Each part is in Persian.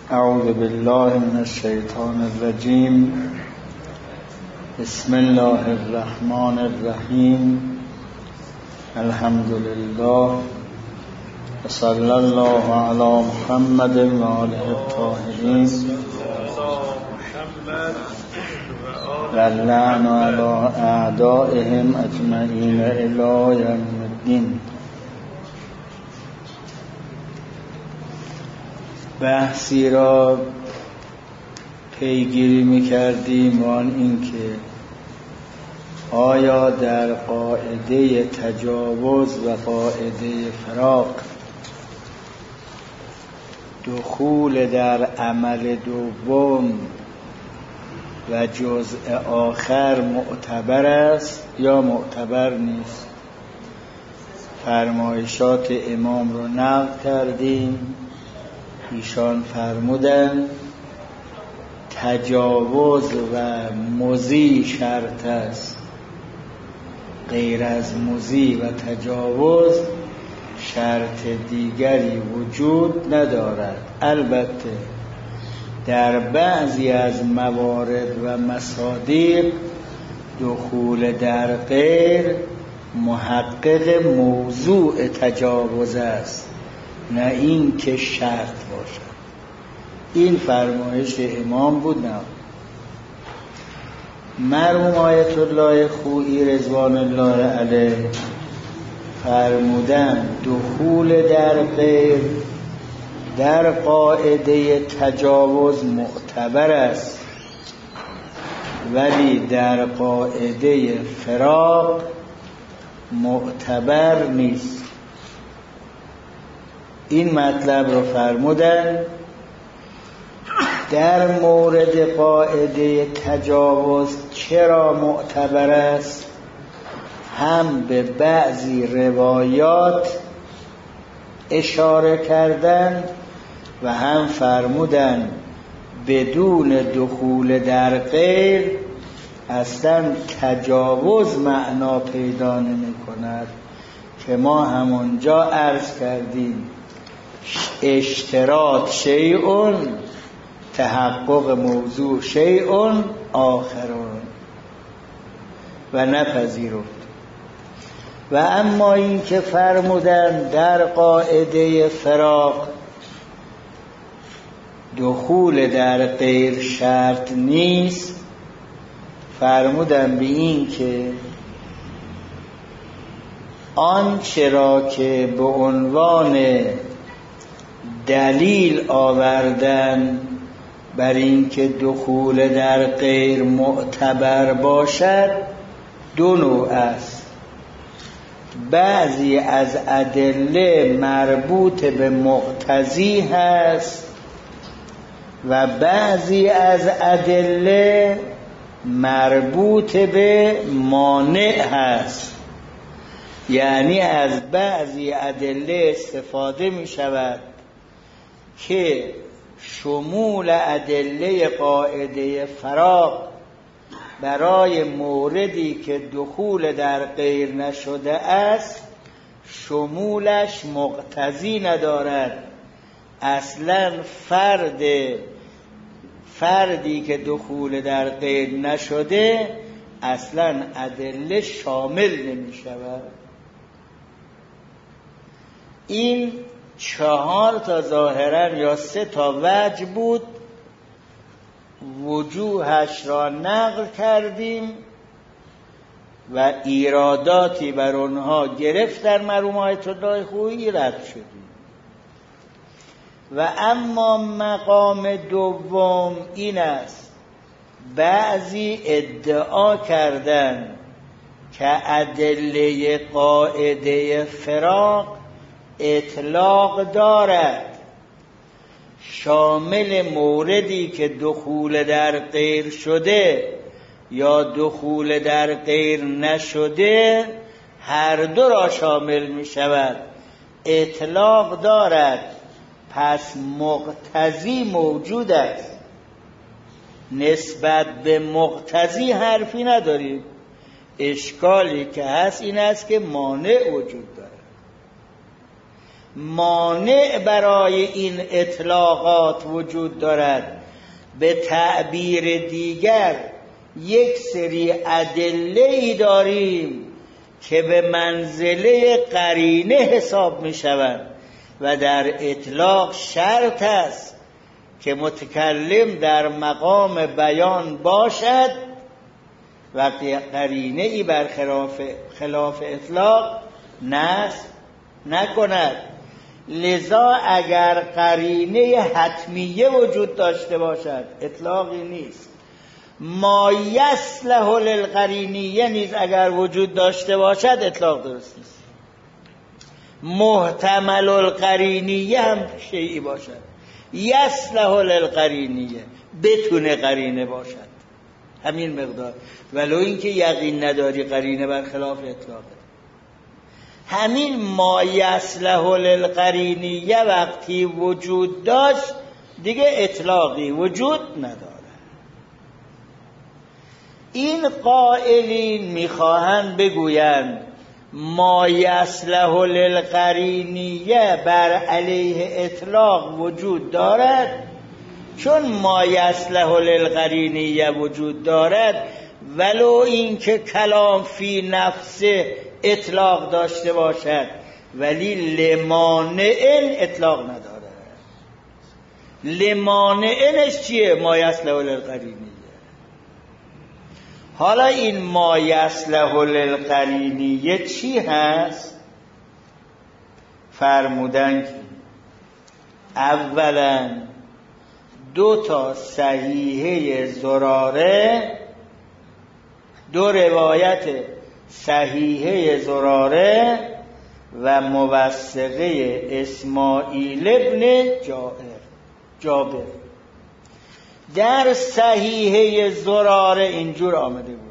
اعوذ بالله من الشیطان الرجیم. بسم الله الرحمن الرحیم. الحمد لله و صلی الله علی محمد و آله الطاهرین و اللعن علی اعدائهم اجمعین الی یوم الدین. بحثی را پیگیری می‌کردیم و آن این که آیا در قاعده تجاوز و قاعده فراق دخول در عمل دوم و جزء آخر معتبر است یا معتبر نیست؟ فرمایشات امام رو نقل کردیم. ایشان فرمودند تجاوز و مضی شرط است، غیر از مضی و تجاوز شرط دیگری وجود ندارد. البته در بعضی از موارد و مصادیق دخول در غیر محقق موضوع تجاوز است، نه این که شرط باشد. این فرمایش امام بود. نه مرحوم آیت الله خویی رضوان الله علیه فرمودن دخول در غیر در قاعده تجاوز معتبر است، ولی در قاعده فراق معتبر نیست. این مطلب رو فرمودن در مورد قاعده تجاوز چرا معتبر است. هم به بعضی روایات اشاره کردن و هم فرمودن بدون دخول در غیر اصلا تجاوز معنا پیدا نمی کند، که ما همونجا عرض کردیم اشتراط شیء تحقق موضوع شیء آخرون و نپذیرفت. و اما این که فرمودن در قاعده فراق دخول در غیر شرط نیست، فرمودن به این که آنچه را که به عنوان دلیل آوردن بر این که دخول در غیر معتبر باشد دو نوع است. بعضی از ادله مربوط به مقتضی هست و بعضی از ادله مربوط به مانع هست. یعنی از بعضی ادله استفاده می شود که شمول ادله قاعده فراق برای موردی که دخول در غیر نشده است شمولش مقتضی ندارد. اصلا فردی که دخول در غیر نشده اصلا ادله شامل نمی شود. این 4 تا ظاهرا یا 3 تا وجه بود، وجوهش را نقل کردیم و ایراداتی بر آنها گرفت در مرحوم آیت الله خویی رد شدیم. و اما مقام دوم این است، بعضی ادعا کردن که ادله قاعده فراق اطلاق دارد، شامل موردی که دخول در غیر شده یا دخول در غیر نشده هر دو را شامل می شود. اطلاق دارد، پس مقتضی موجود است. نسبت به مقتضی حرفی نداریم. اشکالی که هست این است که مانع وجود دارد. مانع برای این اطلاقات وجود دارد. به تعبیر دیگر یک سری ادله‌ای داریم که به منزله قرینه حساب می شوند و در اطلاق شرط است که متکلم در مقام بیان باشد و قرینه‌ای بر خلاف اطلاق نصب نکند. لذا اگر قرینه حتمیه وجود داشته باشد اطلاقی نیست. ما یصلح للقرینیه نیز اگر وجود داشته باشد اطلاق درست نیست. محتمل القرینیه هم شیئی باشد، یصلح للقرینیه بتونه قرینه باشد، همین مقدار، ولو اینکه یقین نداری قرینه بر خلاف اطلاقه. همین ما یصلح للقرینیه وقتی وجود داشت دیگه اطلاقی وجود نداره. این قائلین میخواهند بگویند ما یصلح للقرینیه بر علیه اطلاق وجود دارد، چون ما یصلح للقرینیه وجود دارد ولو اینکه کلام فی نفسه اطلاق داشته باشد ولی لمانعن اطلاق نداره. لمانعنش چیه؟ ما یصلح للقرینیه. حالا این ما یصلح للقرینیه چی هست؟ فرمودن که اولا 2 صحیحه زراره، 2 روایت صحیحه زراره و موثقه اسماعیل ابن جابر. در صحیحه زراره اینجور آمده بود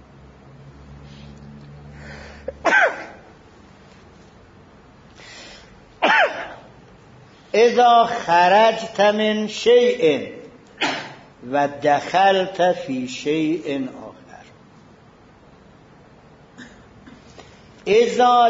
اذا خرجت من شیء و دخلت فی شیء آخر. اذا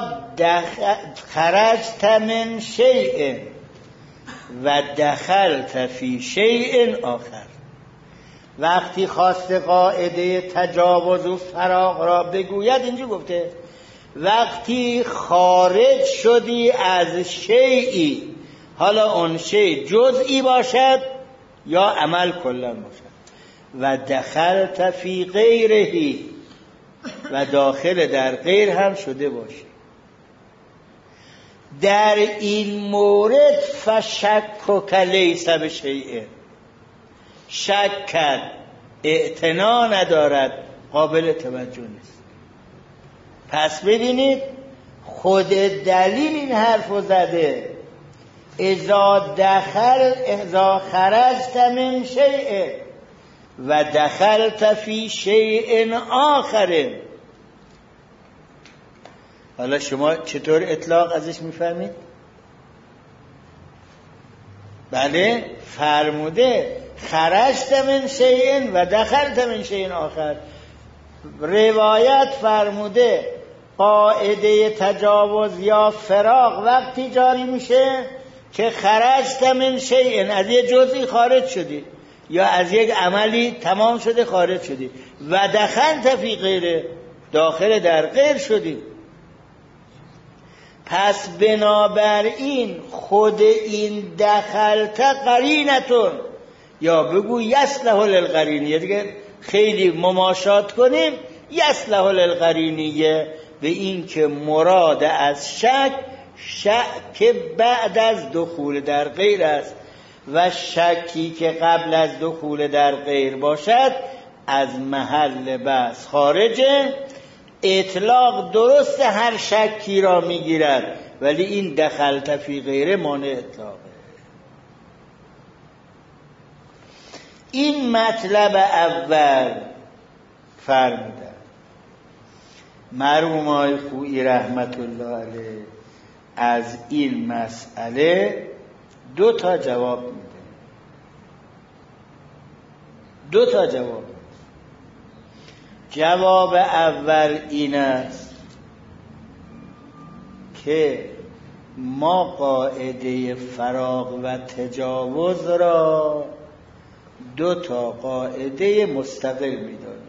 خرجت من شیء و دخلت فی شیء آخر. وقتی خواست قاعده تجاوز و فراغ را بگوید اینجا گفته وقتی خارج شدی از شیئی، حالا اون شیء جزئی باشد یا عمل کلا باشد، و دخلت فی غیره و داخل در غیر هم شده باشی. در این مورد فشکک لیس بشیء، شک کرد، اعتنا ندارد، قابل توجه نیست. پس ببینید خود دلیل این حرفو زده اذا خرجت من شیء و دخلت فی شیء آخر. حالا شما چطور اطلاق ازش میفهمید؟ بله فرموده خرجت من شیء و دخلت من شیء آخر. روایت فرموده قاعده تجاوز یا فراق وقتی جاری میشه که خرجت من شیء، از یه جزئی خارج شدی یا از یک عملی تمام شده خارج شدی، و دخلت فی غیره، داخل در غیر شدی. پس بنابراین خود این دخلت قرینتون، یا بگو یصلح للقرینیه، دیگه خیلی مماشات کنیم، یصلح للقرینیه به این که مراد از شک بعد از دخول در غیر است و شکی که قبل از دخول در غیر باشد از محل بحث خارجه. اطلاق درست هر شکی را میگیرد ولی این دخلت فی غیره مانع اطلاقه. این مطلب اول فرمودن. مرحوم آقای خویی رحمت الله علیه از این مسئله 2 جواب میده. 2 جواب. جواب اول این است که ما قاعده فراغ و تجاوز را 2 قاعده مستقل می‌دانیم.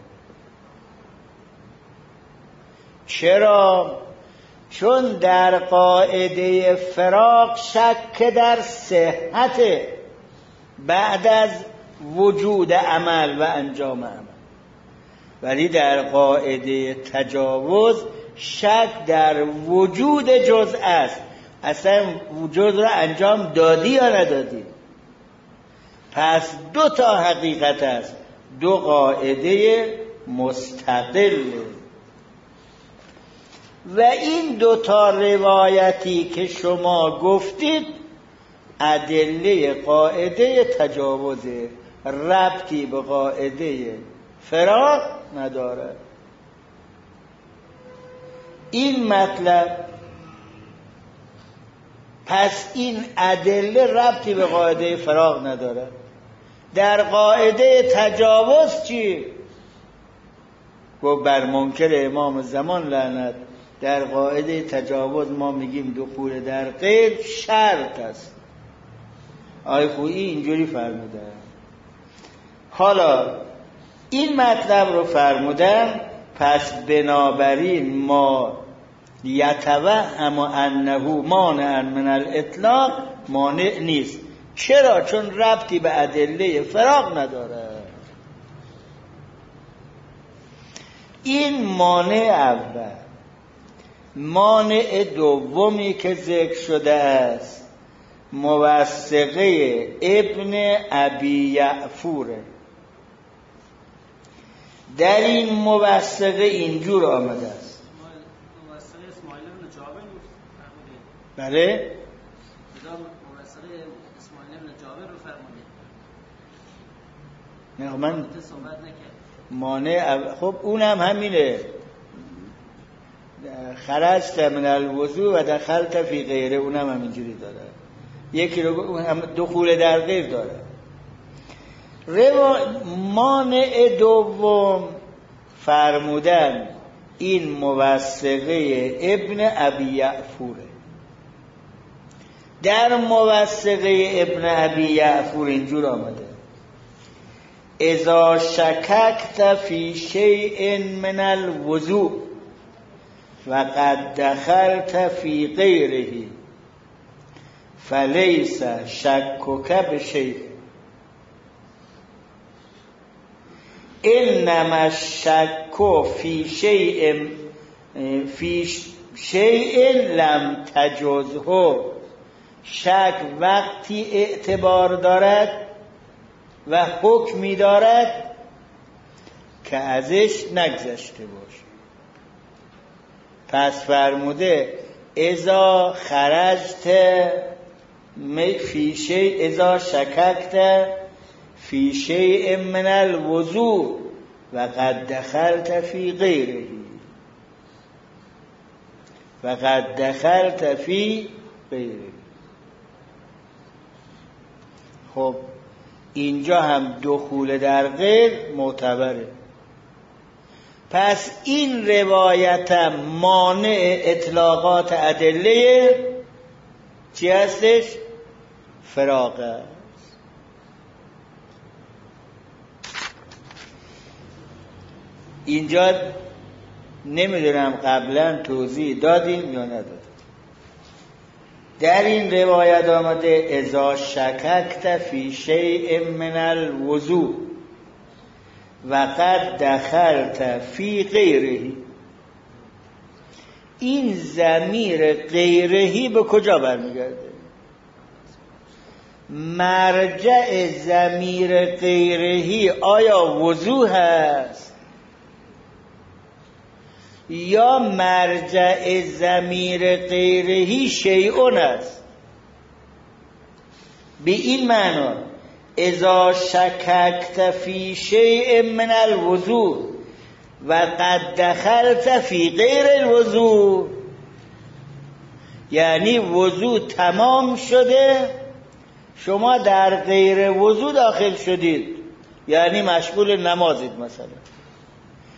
چرا؟ چون در قاعده فراغ شک در صحت بعد از وجود عمل و انجام عمل، ولی در قاعده تجاوز شک در وجود جزء است. اصلا جزء را انجام دادی یا ندادی. پس 2 حقیقت است، 2 قاعده مستقل. و این 2 روایتی که شما گفتید ادله قاعده تجاوزه، ربطی به قاعده فراغ ندارد. این مطلب، پس این ادله ربطی به قاعده فراغ ندارد. در قاعده تجاوز چی؟ گفت بر منکر امام زمان لعنت. در قاعده تجاوز ما میگیم دخول در غیر شرط است. آقای خویی اینجوری فرمودن. حالا این مطلب رو فرمودن، پس بنابراین ما یتوهم انه مانع من الاطلاق مانع نیست. چرا؟ چون ربطی به ادله فراغ نداره. این مانع اول. مانع دومی که ذکر شده است موثقه ابن ابی یعفوره. در این موثقه اینجور آمده است. موثقه اسماعیل بن جابر رو فرمودید. بله؟ موثقه اسماعیل بن جابر رو فرمودید. نه من صحبت نکرد. مانع خب اونم همینه. خرجت من الوضوء و دخلت فی غیره، اونم همینجوری داره. یکی رو هم دخول در غیر داره. مانع دوم فرمودن این موثقه ابن ابی یعفوره. در موثقه ابن ابی یعفور اینجور آمده: اذا شککت فی شیء من الوضوء و قد دخلت فی غیره فلیس شکک بشیء انما الشک فی شیء لم تجزه. شک وقتی اعتبار دارد و حکمی دارد که ازش نگذشته باش. پس فرموده اذا خرجت فی شیء، اذا شککت فی شیء من الوضوء و قد دخلت فی غیره و قد دخلت فی غیره. خب اینجا هم دخول در غیر معتبره. پس این روایت هم مانع اطلاقات ادله چی هستش؟ فراغ است. اینجا نمیدونم قبلا توضیح دادیم یا ندادیم. در این روایت آمده اذا شککت فی شیء من الوضوء و قد دخلت فی غیره. این ضمیر غیرهی به کجا برمیگرده؟ مرجع ضمیر غیرهی آیا وضوء هست یا مرجع ضمیر غیرهی شیئون است؟ به این معنا اذا شککت فی شیء من الوضوء و قد دخلت فی غیر الوضوء، یعنی وضوء تمام شده شما در غیر وضوء داخل شدید، یعنی مشغول نمازید، مثلا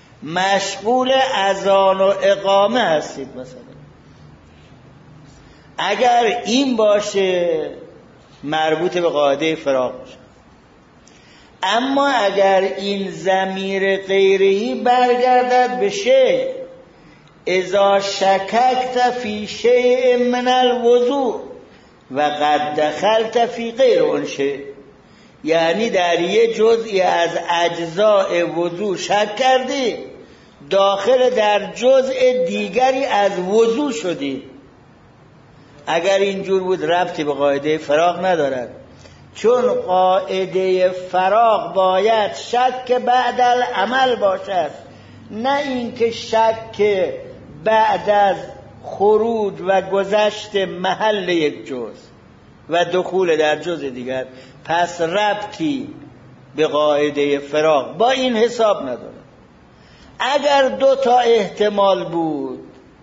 مشغول اذان و اقامه هستید مثلا. اگر این باشه مربوط به قاعده فراق میشه. اما اگر این ضمیر غیرهی برگردد به شیء، اذا شککت فی شیء من الوضوء و قد دخلت فی غیر اون شیء، یعنی در یه جزئی از اجزاء وضوء شک کردی، داخل در جزء دیگری از وضوء شدی. اگر اینجور بود ربطی به قاعده فراق ندارد، چون قاعده فراق باید شک بعد العمل باشد، نه اینکه شک بعد از خروج و گذشت محل یک جزء و دخول در جزء دیگر. پس ربطی به قاعده فراق با این حساب نداره. اگر 2 تا احتمال بود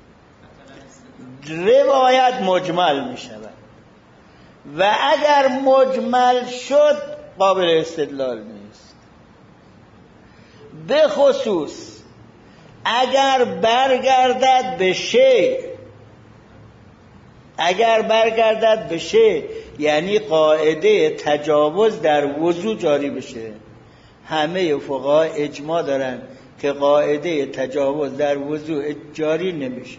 روایت مجمل می شود و اگر مجمل شد قابل استدلال نیست. به خصوص اگر برگردد به شیء، یعنی قاعده تجاوز در وضو جاری بشه. همه فقها اجماع دارن که قاعده تجاوز در وضو جاری نمیشه،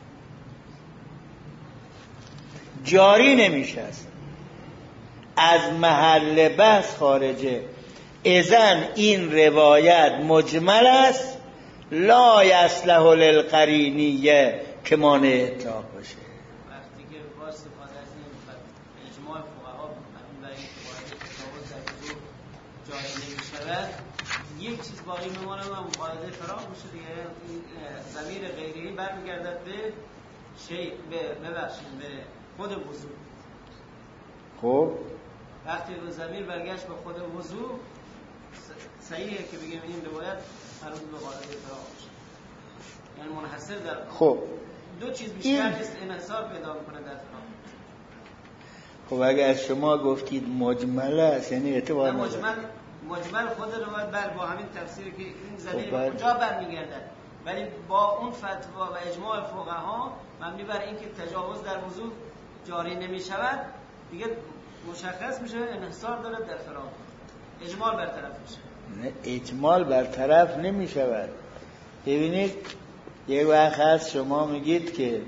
از محل بحث خارجه. اذن این روایت مجمل است، لا یصلح للقرینیه که مانع اطلاق باشه. وقتی که با استفاده از این اجماع فقها برای قاعده تجاوز در وضو جاری نمی‌شود، یک چیز باقی میمونه و قاعده فراق میشه دیگه. این ضمیر غیری برمیگردد به شیء، به خود وضو. خب وقتی به ضمیر برگشت به خود وضو، صحیحه که بگیم این روایت مربوط به قاعده فراق میشه، یعنی منحصر در خب 2 چیز بیشتر نیست انحصار پیدا میکنه در فراق. خب اگر شما گفتید مجمل است یعنی اعتبار نداره. مجمل خود روایت با همین تفسیری که این ضمیر به کجا برمیگردد، ولی با اون فتوا و اجماع فقها مبنی بر اینکه تجاوز در وضو جاری نمیشود دیگه مشخص میشه انحصار داره در فراق، اجمال برطرف میشه. نه، اجمال برطرف نمیشود. ببینید یک وقت هست شما میگید که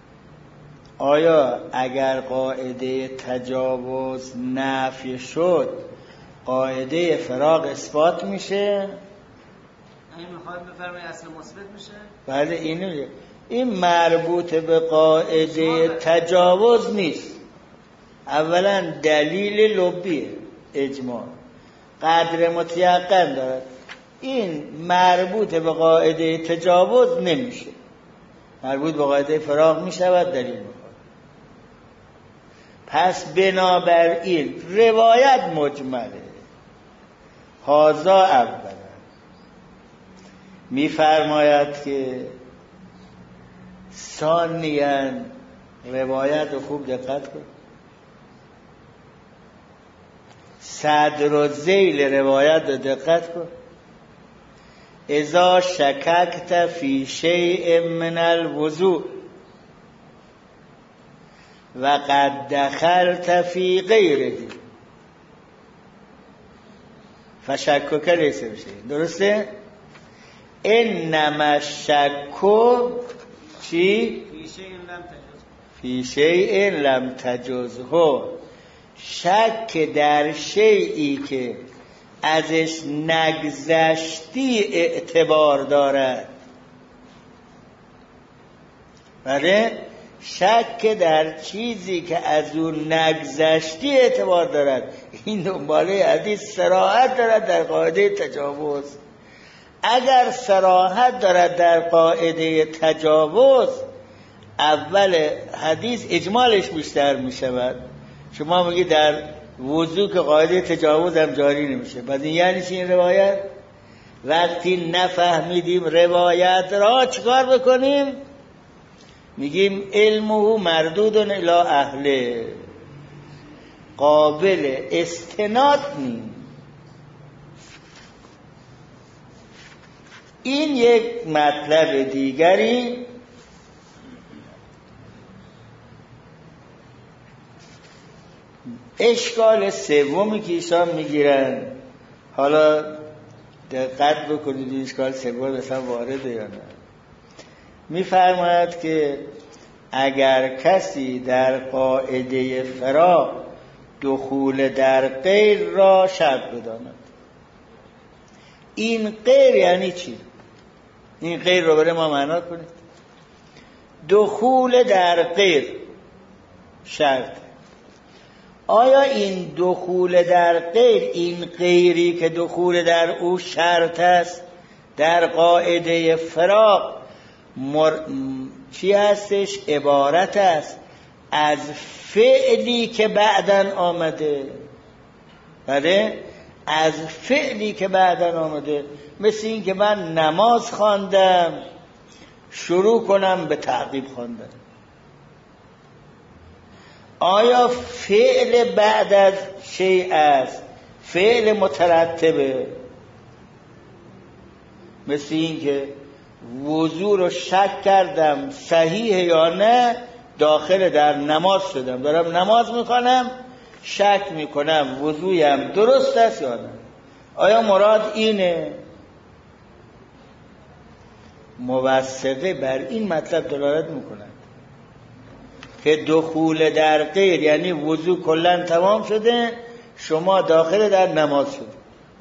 آیا اگر قاعده تجاوز نفی شد قاعده فراق اثبات میشه؟ این میخواید بفرمایید اصل مثبت میشه؟ بله، این مربوط به قاعده تجاوز نیست. اولا دلیل لبیه، اجماع قدر متیقن دارد، این مربوط به قاعده تجاوز نمیشه، مربوط به قاعده فراق میشود، دلیل میخواد. پس بنابراین روایت مجمله. هذا اولا. میفرماید که ثانیاً روایت رو خوب دقت کن، صدر و ذیل روایت رو دقت کن. اذا شککت فی شیء من الوضوء و قد دخلت فی غیره فشکک لیس بشیء. درسته؟ انما الشک چی؟ فی شیء لم تجزه. شک در شیئی که ازش نگذشتی اعتبار دارد. بله، شک در چیزی که از اون نگذشتی اعتبار دارد. این دنباله حدیث صراحت دارد در قاعده تجاوز. اگر صراحت دارد در قاعده تجاوز، اول حدیث اجمالش بیشتر می شود. شما میگی در وضو که قاعده تجاوز هم جاری نمیشه، بعد این یعنی چی این روایت؟ وقتی نفهمیدیم روایت را چیکار بکنیم؟ میگیم علمه مردود الی اهله، قابل استناد نیست. این یک مطلب دیگری اشکال سومی که ایشان میگیرن، حالا دقت بکنید اشکال سوم مثلا وارده یا نه. میفرماید که اگر کسی در قاعده فراق دخول در غیر را شرط بداند. این غیر یعنی چی؟ این غیر رو برای ما معنا کنید. دخول در غیر شرط. آیا این دخول در غیر، این غیری که دخول در او شرط است در قاعده فراق چی هستش؟ عبارت است از فعلی که بعداً آمده. بله؟ از فعلی که بعداً آمده. مثل این که من نماز خواندم شروع کنم به تعقیب خواندن. آیا فعل بعد از شیء است؟ فعل مترتبه. مثل این که وضو رو شک کردم صحیح یا نه، داخل در نماز شدم، دارم نماز میکنم شک میکنم وضویم درست است یا نه. آیا مراد اینه؟ موثقه بر این مطلب دلالت میکنند که دخول در غیر یعنی وضو کلن تمام شده، شما داخل در نماز شده.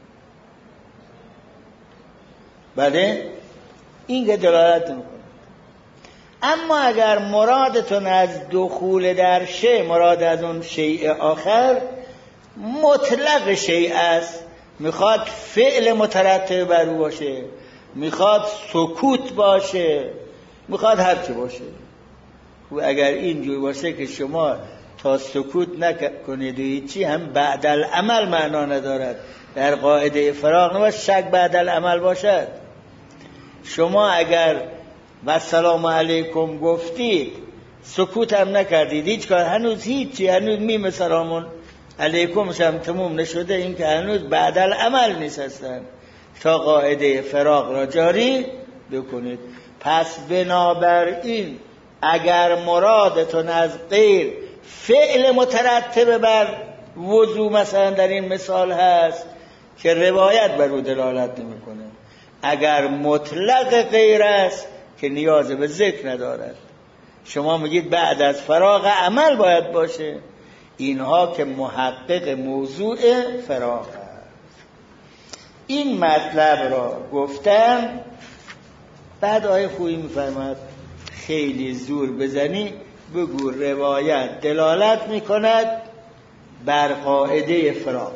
بله؟ این که دلالت میکنه. اما اگر مرادتون از دخول در شیء مراد از اون شیء آخر مطلق شیء است، میخواد فعل مترتب بر او باشه، میخواد سکوت باشه، میخواد هر چی باشه. و اگر اینجور باشه که شما تا سکوت نکنید و هیچی، هم بعد العمل معنا ندارد. در قاعده فراق نباید شک بعد العمل باشد. شما اگر و سلام علیکم گفتید سکوت هم نکردید، هیچ کار، هنوز هیچی، هنوز میم سلام علیکم هم تموم نشده، این که هنوز بعد العمل نیست هستن، تا قاعده فراق را جاری بکنید. پس بنابراین اگر مرادتون از غیر فعل مترتب بر وضو مثلا در این مثال هست که روایت بر او دلالت نمی‌کنه، اگر مطلق غیر است که نیاز به ذکر ندارد، شما میگید بعد از فراغ عمل باید باشه، اینها که محقق موضوع فراغ است. این مطلب را گفتم. بعد آیه خویی میفرماد خیلی زور بزنی بگو روایت دلالت میکند بر قاعده فراغ.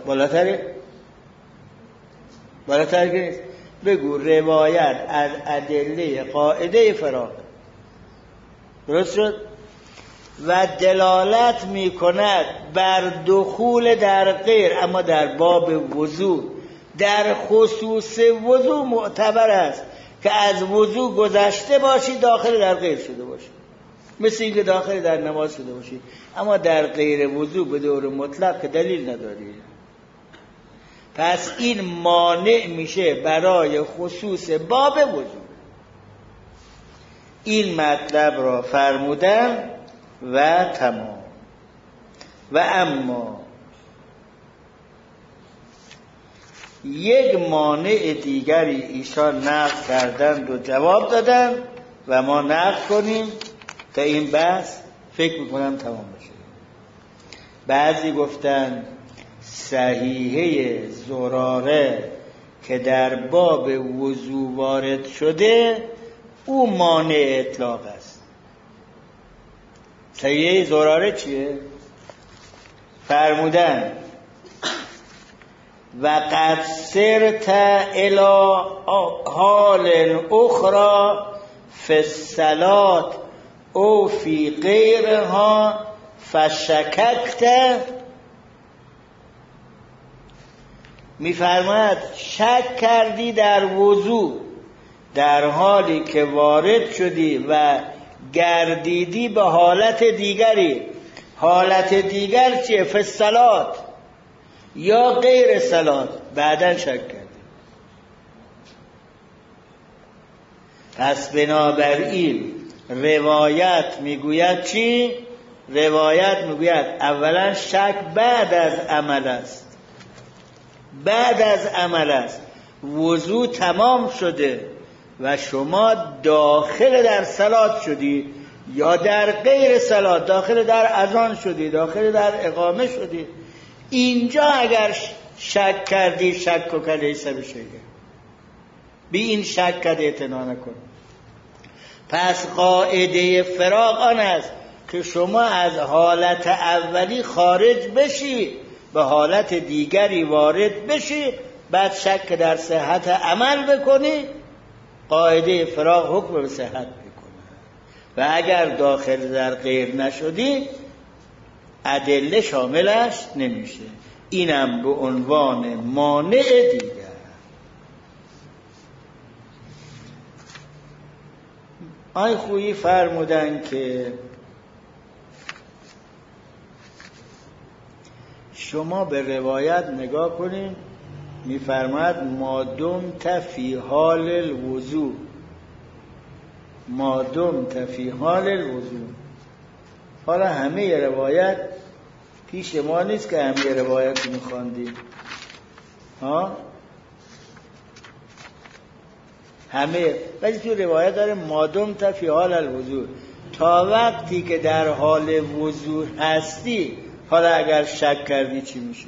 بالاتر که نیست. بگو روایت از ادله قاعده فراغ. درست شد؟ و دلالت میکند بر دخول در غیر، اما در باب وضو، در خصوص وضو معتبر است که از وضو گذشته باشی داخل در غیر شده باشی، مثل اینکه داخل در نماز شده باشی، اما در غیر وضو به دور مطلق که دلیل نداری. پس این مانع میشه برای خصوص باب وضو. این مطلب را فرمودم و تمام. و اما یک مانع دیگری ایشان نقل کردند و جواب دادن و ما نقل کنیم تا این بحث فکر میکنم تمام بشه. بعضی گفتن صحیحه زراره که در باب وضو وارد شده او مانع اطلاق است. صحیحه زراره چیه؟ فرمودن و قد سرت الى حال اخرى فی الصلاة او فی غیرها فشککت. میفرماید شک کردی در وضو در حالی که وارد شدی و گردیدی به حالت دیگری. حالت دیگر چیه؟ فی الصلاة یا غیر صلاة، بعداً شک کردی. پس بنابراین روایت میگوید چی؟ روایت میگوید اولا شک بعد از عمل است، بعد از عمل است. وضو تمام شده و شما داخل در صلات شدی یا در غیر صلات، داخل در اذان شدی، داخل در اقامه شدی، اینجا اگر شک کردی شک و کلیسه بشه، بی این شک کرد اعتنا نکن. پس قاعده فراغ آن است که شما از حالت اولی خارج بشی به حالت دیگری وارد بشی، بعد شک در صحت عمل بکنی، قاعده فراغ حکم به صحت بکنه. و اگر داخل در غیر نشدی ادله شاملش نمیشه. اینم به عنوان مانع دیگر. آی خویی فرمودن که شما به روایت نگاه کنین، میفرماید ما دمت فی حال الوضو، ما دمت فی حال الوضو. حالا همه روایت پیش ما نیست که همه روایت میخواندیم، ها همه، ولی تو روایت داره ما دمت فی حال الوضو، تا وقتی که در حال وضو هستی. حالا اگر شک کردی چی میشه؟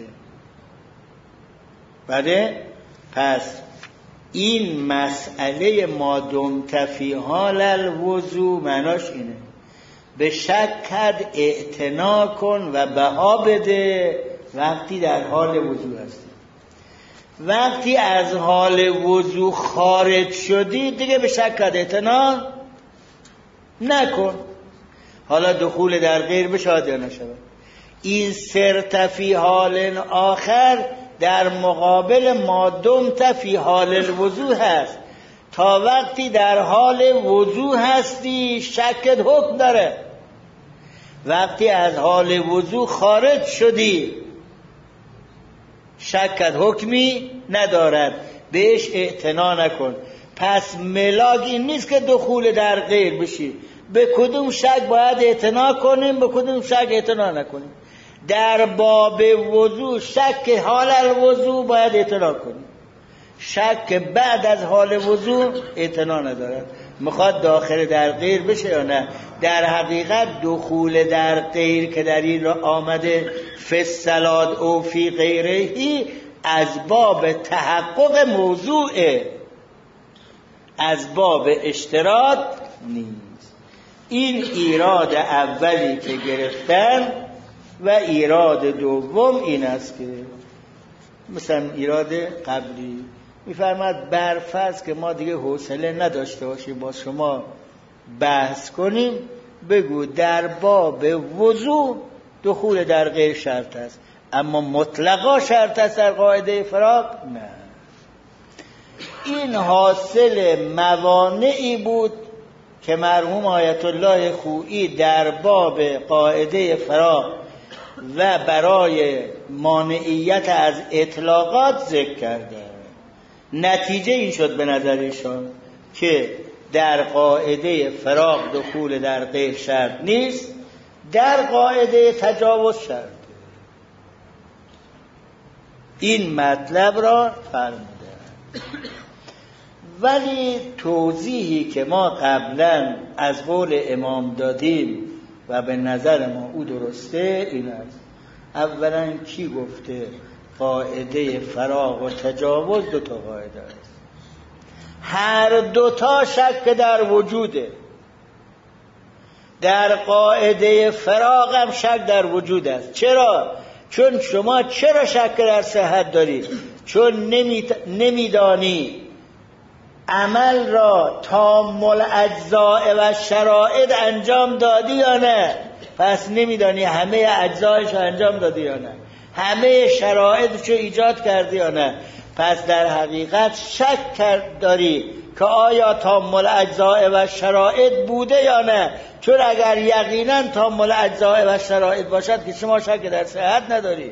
بله، پس این مسئله ما دمت فی حال الوضو معناش اینه به شکت اعتنا کن و بها بده وقتی در حال وضو هستی. وقتی از حال وضو خارج شدی دیگه به شکت اعتنا نکن. حالا دخول در غیر بشاد یا نشود. این سرت فی حال آخر در مقابل ما دمت فی حال الوضو هست. تا وقتی در حال وضو هستی شکت حکم داره. وقتی از حال وضو خارج شدی شکت حکمی ندارد، بهش اعتنا نکن. پس ملاک این نیست که دخول در غیر بشی. به کدوم شک باید اعتنا کنیم، به کدوم شک اعتنا نکنیم. در باب وضو شک حال الوضو باید اعتنا کنیم، شک بعد از حال وضو اعتنا ندارد. میخواد داخل در غیر بشه یا نه. در حقیقت دخول در غیر که در این را آمده فی الصلاة او فی غیرهی از باب تحقق موضوعه، از باب اشتراط نیست. این ایراد اولی که گرفتن و ایراد دوم این است که مثلا ایراد قبلی میفرماد برفرض که ما دیگه حوصله نداشته باشیم با شما بحث کنیم، بگو در باب وضو دخول در غیر شرط است، اما مطلقا شرط است در قاعده فراغ نه. این حاصل موانعی بود که مرحوم آیت الله خویی در باب قاعده فراغ و برای مانعیت از اطلاقات ذکر کرده. نتیجه این شد به نظر ایشان که در قاعده فراغ دخول در غیر شرط نیست، در قاعده تجاوز شرط. این مطلب را فرموده. ولی توضیحی که ما قبلا از قول امام دادیم و به نظر ما او درسته این است: اولا کی گفته قاعده فراغ و تجاوز دو تا قاعده است؟ هر دوتا شک در وجوده. در قاعده فراغ هم شک در وجود است. چرا؟ چون شما چرا شک در صحت دارید؟ چون نمیدانی عمل را تام الاجزاء و شرائط انجام دادی یا نه. پس نمیدانی همه اجزایش رو انجام دادی یا نه، همه شرایطش رو ایجاد کردی یا نه. پس در حقیقت شک داری که آیا تام الاجزاء و شرائط بوده یا نه. چون اگر یقینا تام الاجزاء و شرائط باشد که شما شک در صحت نداری،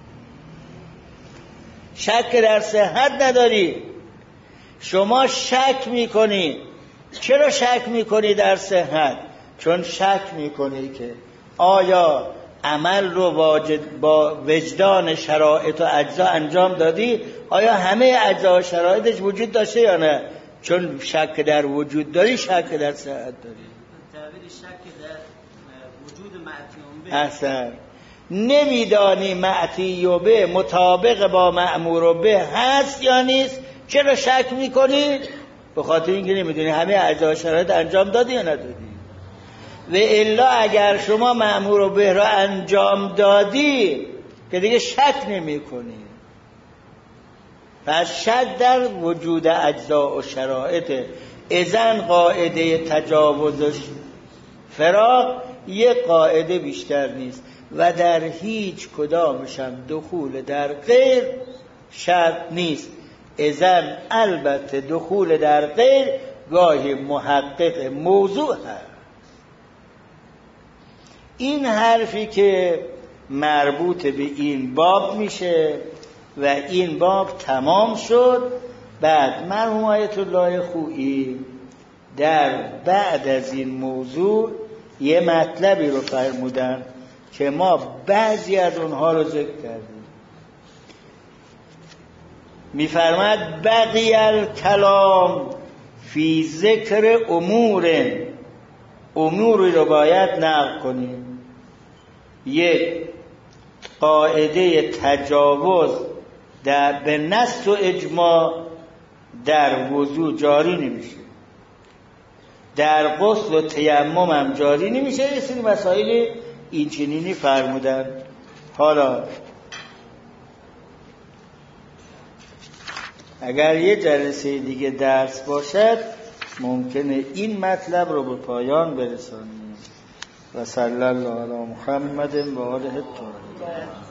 شک در صحت نداری. شما شک میکنی. چرا شک میکنی در صحت؟ چون شک میکنی که آیا عمل رو با وجدان شرایط و اجزا انجام دادی؟ آیا همه اجزا و شرایطش وجود داشته یا نه؟ چون شک در وجود داری، شک در صحت داری. تعبیر شک در وجود معتیون به احسن. نمیدانی معتیون به مطابق با مأمور به هست یا نیست، چرا شک میکنی؟ به خاطر اینکه نمیدونی همه اجزا و شرایط انجام دادی یا ندادی. و الا اگر شما مأمور به را انجام دادی که دیگه شک نمی کنی. پس شک در وجود اجزا و شرایط. اذن قاعده تجاوزش فراق یک قاعده بیشتر نیست و در هیچ کدامش هم دخول در غیر شرط نیست. اذن البته دخول در غیر گاهی محقق موضوع هست. این حرفی که مربوط به این باب میشه و این باب تمام شد. بعد مرحوم آیت الله خویی در بعد از این موضوع یه مطلبی رو فرمودن که ما بعضی از اونها رو ذکر کردیم. میفرماد بقی الکلام فی ذکر اموری رو باید نقل کنیم. یک، قاعده تجاوز به نص و اجماع در وضو جاری نمیشه، در غسل و تیمم هم جاری نمیشه. یه سری مسائل این چنینی فرمودن. حالا اگر یه جلسه دیگه درس باشد ممکنه این مطلب رو به پایان برسانیم. و صلی الله علی محمد و آله الطاهرین.